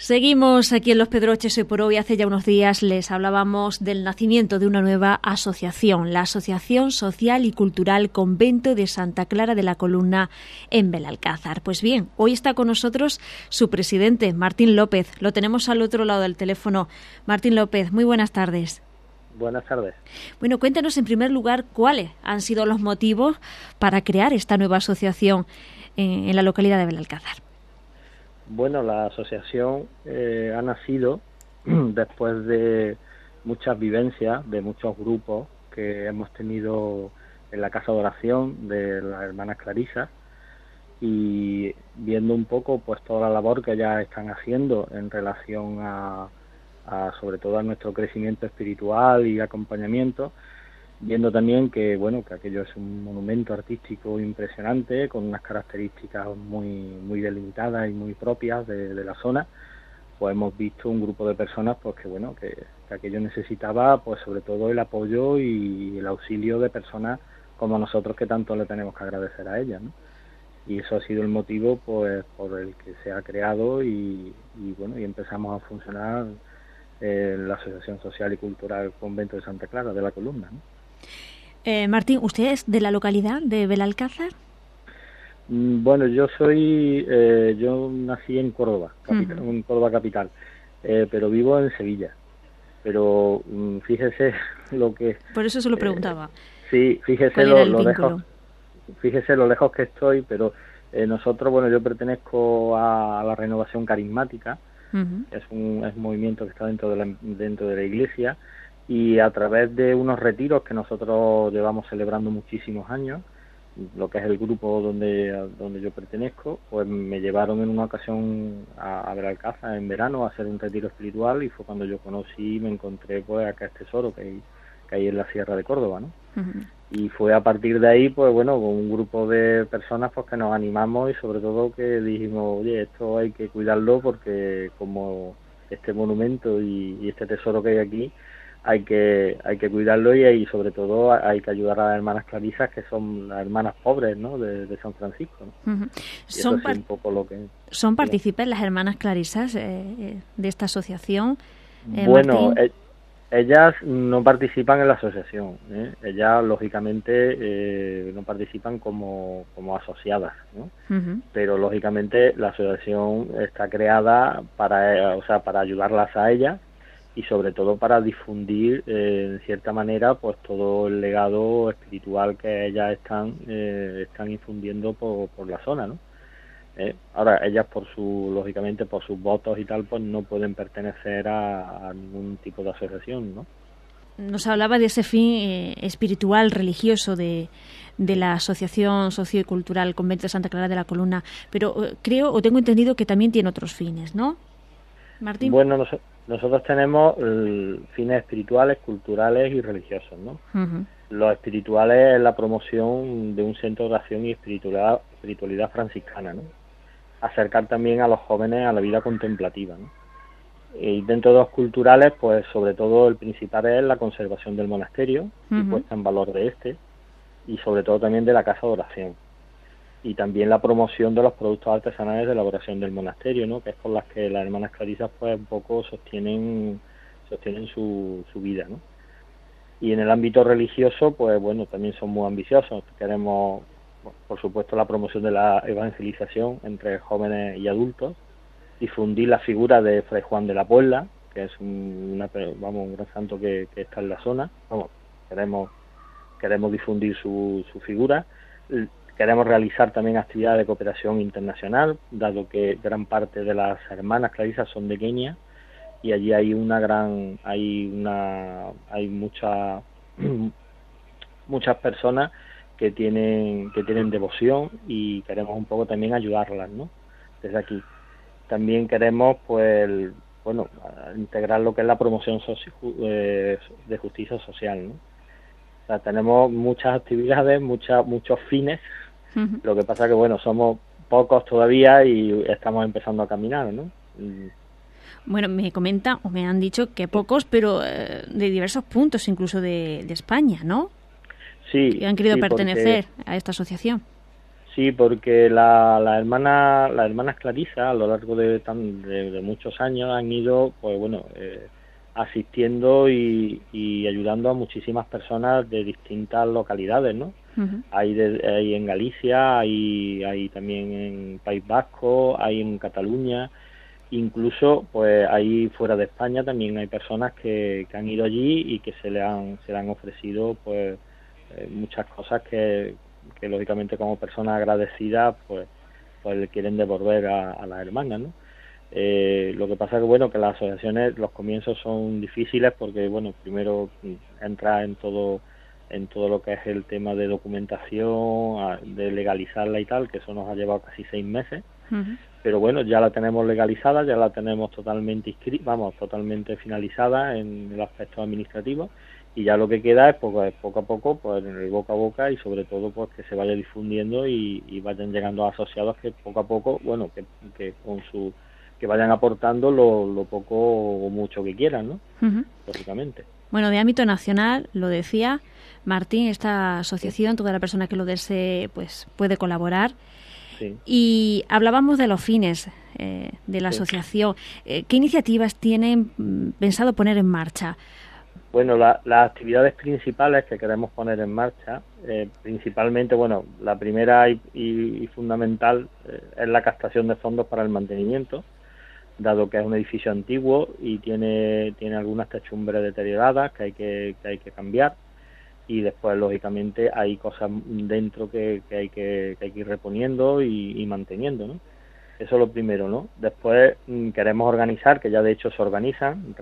Seguimos aquí en Los Pedroches hoy por hoy. Hace ya unos días les hablábamos del nacimiento de una nueva asociación, la Asociación Social y Cultural Convento de Santa Clara de la Columna en Belalcázar. Pues bien, hoy está con nosotros su presidente, Martín López. Lo tenemos al otro lado del teléfono. Martín López, muy buenas tardes. Buenas tardes. Bueno, cuéntanos en primer lugar cuáles han sido los motivos para crear esta nueva asociación en la localidad de Belalcázar. Bueno, la asociación ha nacido después de muchas vivencias, de muchos grupos que hemos tenido en la Casa de Oración de las Hermanas Clarisas, y viendo un poco pues toda la labor que ellas están haciendo en relación a sobre todo a nuestro crecimiento espiritual y acompañamiento, viendo también que bueno, que aquello es un monumento artístico impresionante con unas características muy delimitadas y muy propias de la zona. Pues hemos visto un grupo de personas pues que aquello necesitaba pues sobre todo el apoyo y el auxilio de personas como nosotros, que tanto le tenemos que agradecer a ellas, ¿no? Y eso ha sido el motivo pues por el que se ha creado y empezamos a funcionar la Asociación Social y Cultural Convento de Santa Clara de la Columna, ¿no? Martín, ¿usted es de la localidad de Belalcázar? Bueno, yo nací en Córdoba, en Córdoba capital, pero vivo en Sevilla. Pero fíjese lo que... Por eso se lo preguntaba. Sí, fíjese lo lejos que estoy, pero nosotros, bueno, yo pertenezco a la Renovación Carismática, es un movimiento que está dentro de la Iglesia, y a través de unos retiros que nosotros llevamos celebrando muchísimos años, lo que es el grupo donde yo pertenezco, pues me llevaron en una ocasión a Belalcázar en verano a hacer un retiro espiritual, y fue cuando yo conocí y me encontré pues aquel tesoro que hay en la Sierra de Córdoba, ¿no? Y fue a partir de ahí, pues bueno, con un grupo de personas pues que nos animamos, y sobre todo que dijimos, oye, esto hay que cuidarlo, porque como este monumento y este tesoro que hay aquí, hay que cuidarlo, y sobre todo hay que ayudar a las hermanas clarisas, que son las hermanas pobres, ¿no?, de San Francisco, ¿no? Son partícipes las hermanas clarisas de esta asociación. Bueno, ellas no participan en la asociación, ¿eh? Ellas lógicamente no participan como asociadas, ¿no? Pero lógicamente la asociación está creada para ayudarlas a ellas, y sobre todo para difundir en cierta manera pues todo el legado espiritual que ellas están infundiendo por la zona, ¿no? Ahora, ellas lógicamente por sus votos y tal, pues no pueden pertenecer a ningún tipo de asociación, ¿no? Nos hablaba de ese fin espiritual, religioso de la Asociación Socio y Cultural Convento de Santa Clara de la Columna, pero creo o tengo entendido que también tiene otros fines, ¿no, Martín? Bueno, nosotros tenemos fines espirituales, culturales y religiosos, ¿no? Los espirituales es la promoción de un centro de oración y espiritualidad franciscana, ¿no? Acercar también a los jóvenes a la vida contemplativa, ¿no? Y dentro de los culturales, pues sobre todo el principal es la conservación del monasterio y puesta en valor de este, y sobre todo también de la casa de oración, y también la promoción de los productos artesanales de elaboración del monasterio, ¿no?, que es con las que las hermanas clarisas pues un poco sostienen su vida, ¿no? Y en el ámbito religioso, pues bueno, también son muy ambiciosos. Queremos, por supuesto, la promoción de la evangelización entre jóvenes y adultos, difundir la figura de Fray Juan de la Puebla, que es un gran santo que está en la zona. Queremos difundir su figura. Queremos realizar también actividades de cooperación internacional, dado que gran parte de las hermanas clarisas son de Kenia, y allí hay muchas personas que tienen devoción, y queremos un poco también ayudarlas, ¿no?, desde aquí. También queremos integrar lo que es la promoción de justicia social, ¿no? O sea, tenemos muchas actividades, muchos fines. Lo que pasa que bueno, somos pocos todavía y estamos empezando a caminar, ¿no? Bueno, me comentan o me han dicho que pocos, pero de diversos puntos, incluso de España, ¿no? Sí. Que han querido pertenecer a esta asociación. Sí, porque las hermanas Clarisa a lo largo de muchos años han ido, pues bueno, asistiendo y ayudando a muchísimas personas de distintas localidades, ¿no? Ujú. Hay en Galicia, hay también en País Vasco, hay en Cataluña, incluso pues ahí fuera de España también hay personas que han ido allí y que se le han ofrecido pues muchas cosas que lógicamente como personas agradecidas pues le quieren devolver a las hermanas, ¿no? Lo que pasa que bueno, que las asociaciones, los comienzos son difíciles porque bueno, primero entra en todo lo que es el tema de documentación, de legalizarla y tal, que eso nos ha llevado casi 6 meses, Ujú. pero bueno, ya la tenemos legalizada, ya la tenemos totalmente totalmente finalizada en el aspecto administrativo, y ya lo que queda es poco a poco, pues en el boca a boca, y sobre todo pues que se vaya difundiendo y vayan llegando asociados que poco a poco, bueno, que con su que vayan aportando lo poco o mucho que quieran, ¿no? Ujú. Lógicamente. Bueno, de ámbito nacional, lo decía Martín, esta Sí, asociación, toda la persona que lo desee, pues puede colaborar. sí, Y hablábamos de los fines de la sí. asociación. ¿Qué iniciativas tienen pensado poner en marcha? Bueno, las actividades principales que queremos poner en marcha, principalmente, bueno, la primera y fundamental es la captación de fondos para el mantenimiento, dado que es un edificio antiguo y tiene algunas techumbres deterioradas que hay que cambiar, y después, lógicamente, hay cosas dentro que hay que ir reponiendo y manteniendo, ¿no? Eso es lo primero, ¿no? Después queremos organizar, que ya de hecho se organizan,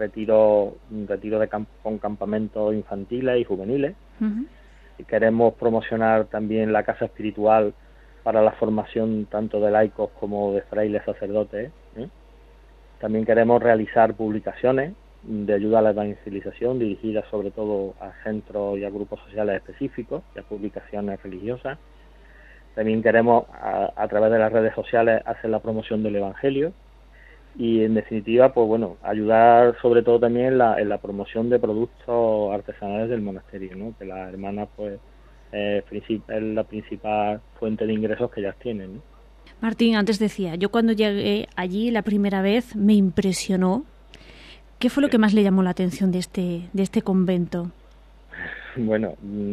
con campamentos infantiles y juveniles. Ujú. Y queremos promocionar también la casa espiritual para la formación tanto de laicos como de frailes sacerdotes, ¿eh? También queremos realizar publicaciones de ayuda a la evangelización dirigidas sobre todo a centros y a grupos sociales específicos y a publicaciones religiosas. También queremos, a través de las redes sociales, hacer la promoción del Evangelio y, en definitiva, pues bueno, ayudar sobre todo también en la promoción de productos artesanales del monasterio, ¿no? Que las hermanas, pues, es la principal fuente de ingresos que ellas tienen, ¿no? Martín, antes decía, yo cuando llegué allí la primera vez me impresionó. ¿Qué fue lo Sí. que más le llamó la atención de este convento? Bueno,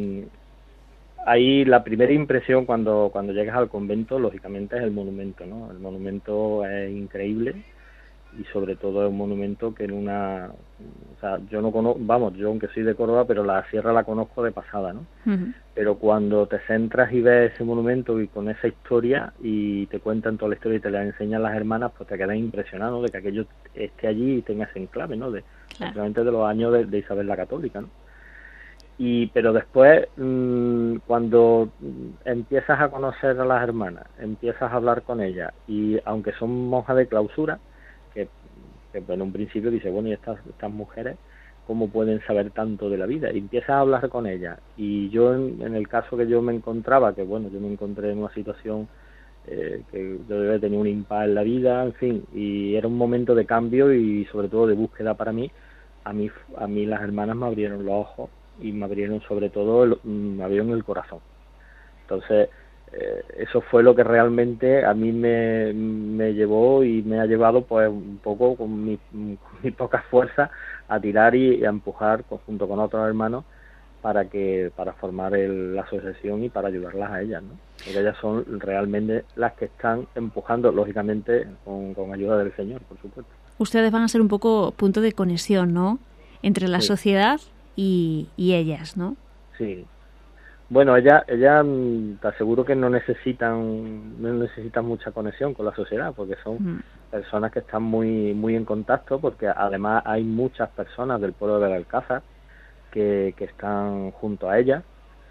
ahí la primera impresión cuando llegas al convento, lógicamente, es el monumento, ¿no? El monumento es increíble y sobre todo es un monumento que o sea, yo no conozco, vamos, yo aunque soy de Córdoba, pero la sierra la conozco de pasada, ¿no? Ujú. Pero cuando te centras y ves ese monumento y con esa historia y te cuentan toda la historia y te la enseñan las hermanas, pues te quedas impresionado de que aquello esté allí y tenga ese enclave, ¿no? Claro. Prácticamente de los años de Isabel la Católica, ¿no? Pero después, cuando empiezas a conocer a las hermanas, empiezas a hablar con ellas, y aunque son monjas de clausura, que, que en un principio dices, bueno, ¿y estas mujeres cómo pueden saber tanto de la vida? Y empiezas a hablar con ellas. Y yo, en el caso que yo me encontraba, que bueno, yo me encontré en una situación que yo había tenido un impasse en la vida, en fin, y era un momento de cambio y sobre todo de búsqueda para mí. A mí las hermanas me abrieron los ojos y me abrieron sobre todo me abrieron el corazón. Entonces, eso fue lo que realmente a mí me llevó y me ha llevado, pues, un poco con mi poca fuerza, a tirar y a empujar junto con otros hermanos para formar la asociación y para ayudarlas a ellas, ¿no? Porque ellas son realmente las que están empujando, lógicamente con ayuda del Señor, por supuesto. Ustedes van a ser un poco punto de conexión, ¿no? Entre la Sí, sociedad y ellas, ¿no? sí. Bueno, ella te aseguro que no necesitan mucha conexión con la sociedad, porque son Mm. personas que están muy muy en contacto, porque además hay muchas personas del pueblo de Belalcázar que están junto a ella.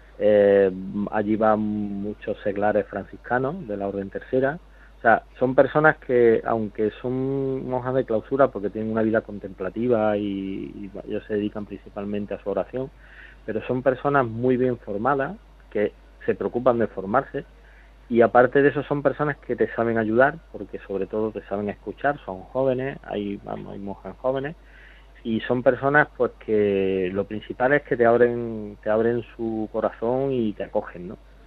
Allí van muchos seglares franciscanos de la Orden Tercera. O sea, son personas que, aunque son monjas de clausura porque tienen una vida contemplativa y ellos se dedican principalmente a su oración, pero son personas muy bien formadas, que se preocupan de formarse, y aparte de eso son personas que te saben ayudar, porque sobre todo te saben escuchar, son jóvenes, hay monjas jóvenes, y son personas pues que lo principal es que te abren su corazón y te acogen, ¿no?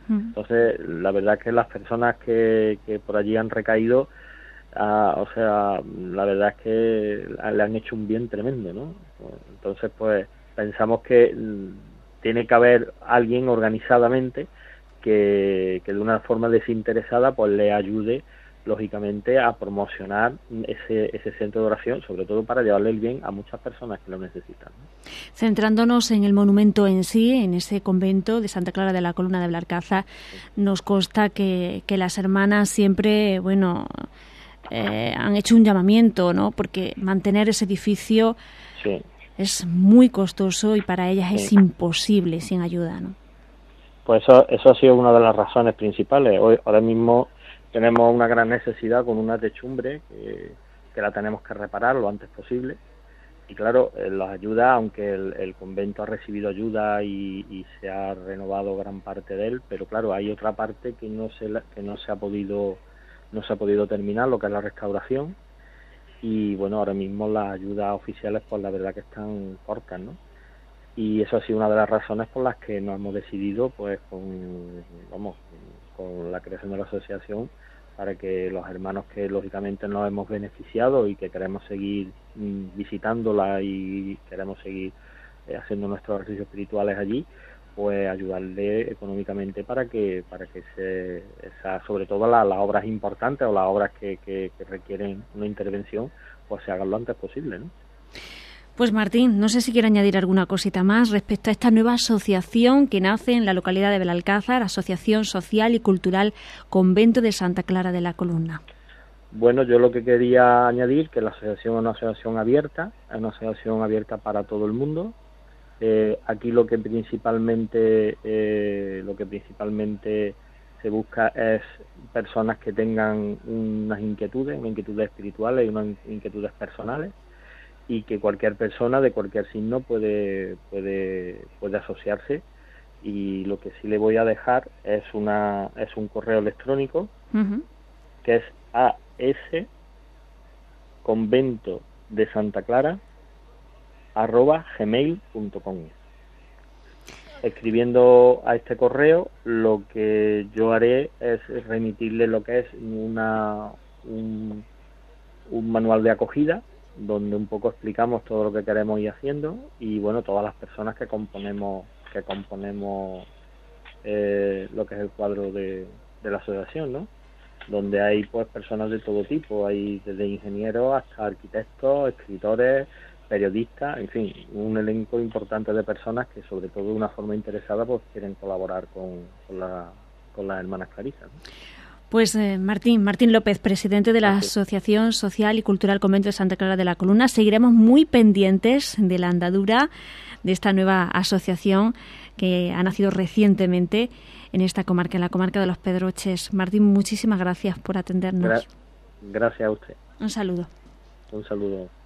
Entonces, la verdad es que las personas que por allí han recaído, o sea, la verdad es que le han hecho un bien tremendo, ¿no? Entonces, pues, pensamos que tiene que haber alguien organizadamente que de una forma desinteresada, pues, le ayude, lógicamente, a promocionar ese centro de oración, sobre todo para llevarle el bien a muchas personas que lo necesitan, ¿no? Centrándonos en el monumento en sí, en ese convento de Santa Clara de la Columna de Belalcázar, nos consta que las hermanas siempre, bueno, han hecho un llamamiento, ¿no? Porque mantener ese edificio es muy costoso y para ellas es imposible sin ayuda, ¿no? Pues eso ha sido una de las razones principales. Ahora mismo tenemos una gran necesidad con una techumbre que la tenemos que reparar lo antes posible. Y claro, las ayudas, aunque el convento ha recibido ayuda y se ha renovado gran parte de él, pero claro, hay otra parte que no se ha podido terminar, lo que es la restauración. Y bueno, ahora mismo las ayudas oficiales, pues la verdad que están cortas, ¿no? Y eso ha sido una de las razones por las que nos hemos decidido, pues con la creación de la asociación, para que los hermanos que lógicamente nos hemos beneficiado y que queremos seguir visitándola y queremos seguir haciendo nuestros ejercicios espirituales allí, pues ayudarle económicamente para que sobre todo las obras importantes o las obras que requieren una intervención, pues se hagan lo antes posible, ¿no? Pues Martín, no sé si quiere añadir alguna cosita más respecto a esta nueva asociación que nace en la localidad de Belalcázar, Asociación Social y Cultural Convento de Santa Clara de la Columna. Bueno, yo lo que quería añadir que la asociación es una asociación abierta para todo el mundo. Aquí lo que principalmente se busca es personas que tengan unas inquietudes espirituales y unas inquietudes personales, y que cualquier persona de cualquier signo puede asociarse. Y lo que sí le voy a dejar es un correo electrónico que es asconventodesantaclara@gmail.com. Escribiendo a este correo, lo que yo haré es remitirle lo que es un manual de acogida, donde un poco explicamos todo lo que queremos ir haciendo, y bueno, todas las personas que componemos lo que es el cuadro de la asociación, ¿no? Donde hay pues personas de todo tipo, hay desde ingenieros hasta arquitectos, escritores, periodistas, en fin, un elenco importante de personas que sobre todo de una forma interesada pues quieren colaborar con las hermanas clarisas, ¿no? Pues Martín López, presidente de la Asociación Social y Cultural Convento de Santa Clara de la Columna, seguiremos muy pendientes de la andadura de esta nueva asociación que ha nacido recientemente en esta comarca, en la comarca de Los Pedroches. Martín, muchísimas gracias por atendernos. Gracias a usted. Un saludo. Un saludo.